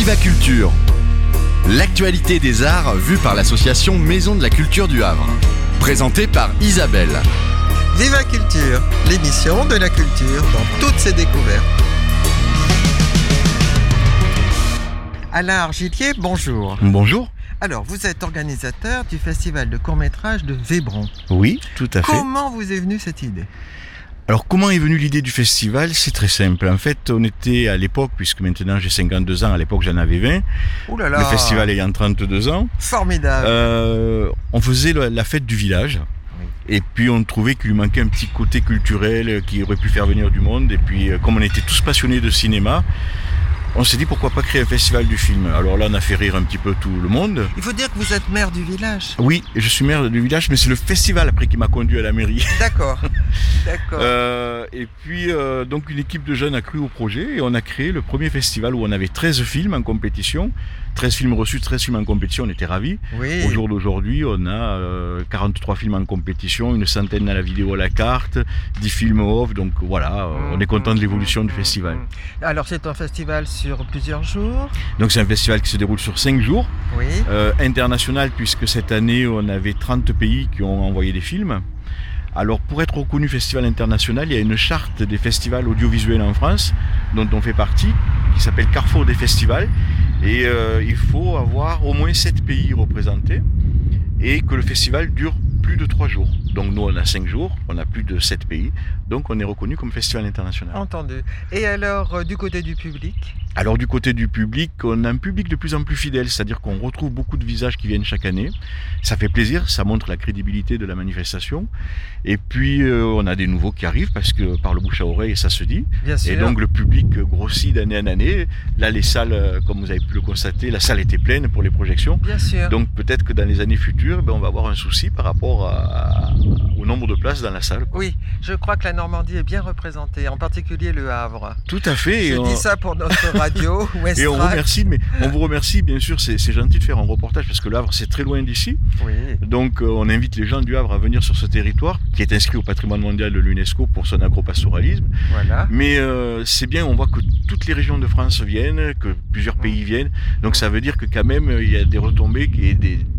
Viva Culture, l'actualité des arts vue par l'association Maison de la Culture du Havre. Présentée par Isabelle. Viva Culture, l'émission de la culture dans toutes ses découvertes. Alain Argillier, bonjour. Bonjour. Alors, vous êtes organisateur du festival de court-métrage de Vébron. Oui, tout à fait. Comment vous est venue cette idée ? Alors, comment est venue l'idée du festival ? C'est très simple. En fait, on était à l'époque, puisque maintenant j'ai 52 ans, à l'époque j'en avais 20. Ouh là là. Le festival ayant 32 ans. Formidable. On faisait la fête du village. Et puis on trouvait qu'il lui manquait un petit côté culturel qui aurait pu faire venir du monde. Et puis comme on était tous passionnés de cinéma, on s'est dit pourquoi pas créer un festival du film. Alors là on a fait rire un petit peu tout le monde. Il faut dire que vous êtes maire du village. Oui, je suis maire du village, mais c'est le festival après qui m'a conduit à la mairie. D'accord, d'accord. Et puis donc une équipe de jeunes a cru au projet et on a créé le premier festival où on avait 13 films en compétition. 13 films reçus, 13 films en compétition, on était ravis. Oui. Au jour d'aujourd'hui, on a 43 films en compétition, une centaine à la vidéo à la carte, 10 films off, donc voilà, on est content de l'évolution du festival. Alors c'est un festival sur plusieurs jours. Donc c'est un festival qui se déroule sur 5 jours, Oui. international puisque cette année on avait 30 pays qui ont envoyé des films. Alors pour être reconnu festival international, il y a une charte des festivals audiovisuels en France, dont on fait partie, qui s'appelle Carrefour des festivals. Et il faut avoir au moins 7 pays représentés et que le festival dure plus de 3 jours. Donc nous on a 5 jours, on a plus de 7 pays, donc on est reconnu comme festival international. Entendu. Et alors du côté du public ? Alors du côté du public, on a un public de plus en plus fidèle, c'est-à-dire qu'on retrouve beaucoup de visages qui viennent chaque année. Ça fait plaisir, ça montre la crédibilité de la manifestation. Et puis on a des nouveaux qui arrivent parce que par le bouche à oreille ça se dit. Bien sûr. Et donc le public grossit d'année en année. Là les salles, comme vous avez pu le constater, la salle était pleine pour les projections. Bien sûr. Donc peut-être que dans les années futures, on va avoir un souci par rapport au nombre de places dans la salle. Oui, je crois que la Normandie est bien représentée, en particulier le Havre. Tout à fait. Je dis ça pour notre radio, West Et on remercie, mais on vous remercie bien sûr, c'est gentil de faire un reportage parce que le Havre c'est très loin d'ici. Oui. Donc on invite les gens du Havre à venir sur ce territoire qui est inscrit au patrimoine mondial de l'UNESCO pour son agropastoralisme. Voilà. Mais c'est bien, on voit que toutes les régions de France viennent, que plusieurs pays viennent. Donc ça veut dire que quand même il y a des retombées et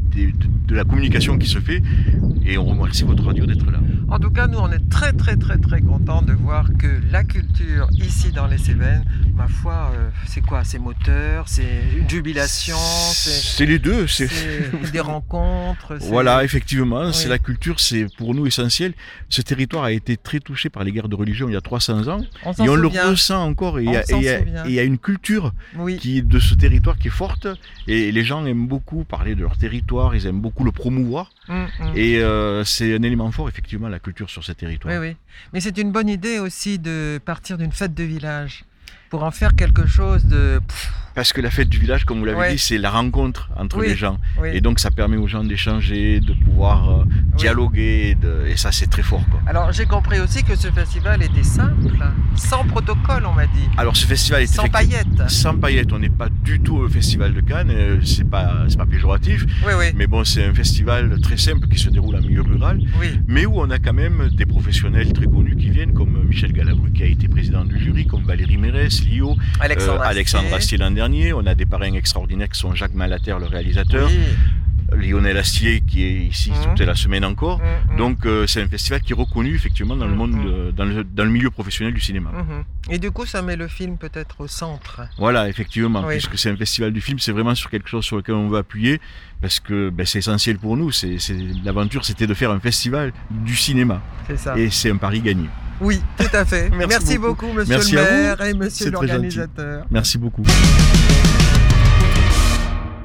de la communication qui se fait. Et on remercie votre radio d'être là. En tout cas, nous, on est très contents de voir que la culture ici dans les Cévennes, ma foi, c'est quoi ? C'est moteur, c'est une jubilation, c'est les deux. c'est des rencontres. Voilà, effectivement, Oui. c'est la culture, c'est pour nous essentiel. Ce territoire a été très touché par les guerres de religion il y a 300 ans. On s'en Et on le souvient. ressent encore. Et On s'en souvient. il y a une culture Oui. de ce territoire qui est forte. Et les gens aiment beaucoup parler de leur territoire, ils aiment beaucoup le promouvoir. Et c'est un élément fort, effectivement, la culture sur ce territoire. Oui. Mais c'est une bonne idée aussi de partir d'une fête de village pour en faire quelque chose de... Parce que la fête du village, comme vous l'avez Ouais. dit, c'est la rencontre entre Oui. les gens. Oui. Et donc ça permet aux gens d'échanger, de pouvoir dialoguer. Et ça, c'est très fort, quoi. Alors j'ai compris aussi que ce festival était simple, sans protocole, on m'a dit. Alors ce festival est Sans paillettes. Sans paillettes, on n'est pas du tout au festival de Cannes, c'est pas péjoratif, Oui. mais bon, c'est un festival très simple qui se déroule en milieu rural, Oui. mais où on a quand même des professionnels très connus qui viennent, comme Michel Galabru qui a été président du jury, comme Valérie Mérès, Lio, Alexandre Astier l'an dernier. On a des parrains extraordinaires qui sont Jacques Malater, le réalisateur, Oui. Lionel Astier qui est ici toute la semaine encore. Mhm. Donc c'est un festival qui est reconnu effectivement dans le monde, dans le milieu professionnel du cinéma. Et du coup, ça met le film peut-être au centre. Voilà, effectivement, Oui. puisque c'est un festival du film, c'est vraiment sur quelque chose sur lequel on veut appuyer, parce que c'est essentiel pour nous. L'aventure, c'était de faire un festival du cinéma. C'est ça. Et c'est un pari gagné. Oui, tout à fait. Merci Merci beaucoup. beaucoup, monsieur Merci le à vous. maire et monsieur C'est très gentil. l'organisateur. Merci beaucoup.